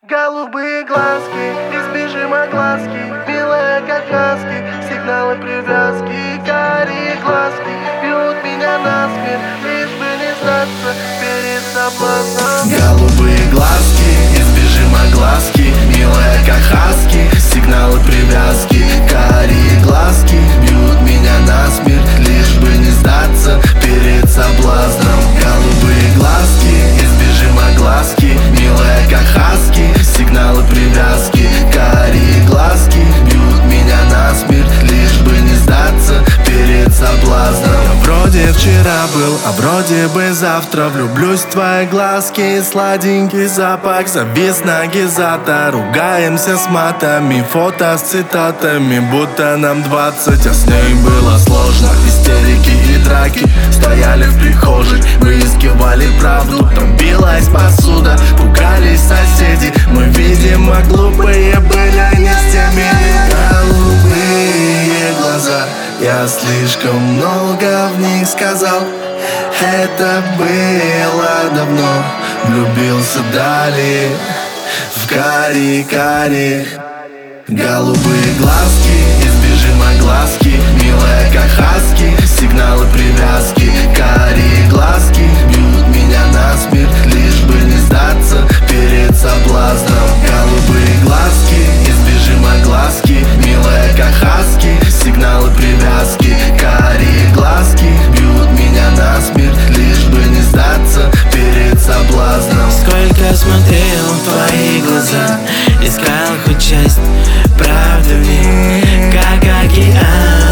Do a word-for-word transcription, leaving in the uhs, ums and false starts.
Голубые глазки, избежим огласки, милая как хаски, сигналы привязки. Карие глазки бьют меня насмерть, лишь бы не сдаться перед соблазном. Голубые глазки, избежим огласки, милая как хаски, сигналы привязки. Карие глазки бьют меня насмерть, лишь бы не сдаться перед соблазном. Голубые глазки, избежим огласки, милая как хаски, сигналы привязки. Карие глазки бьют меня насмерть, лишь бы не сдаться перед соблазном. Я вроде вчера был, а вроде бы завтра влюблюсь в твои глазки. Сладенький запах завис на гизата. Ругаемся с матами, фото с цитатами, будто нам двадцать, а с ней было сложно. Истерики и драки, стояли в прихожей, выискивали правду. Там билась посуда, пугались соседи. Мы, видимо, глупые были не с теми. Голубые глаза, я слишком много в них сказал. Это было давно, влюбился далее в карие-карие. Голубые глазки, избежим огласки, милая как хаски, сигналы привязки. Карие глазки бьют меня насмерть, лишь бы не сдаться перед соблазном. Голубые глазки, избежим огласки, милая как хаски, сигналы привязки. Карие глазки бьют меня насмерть, лишь бы не сдаться перед соблазном. Сколько смотрел в твои глаза, искал хоть часть правды в них, как океан.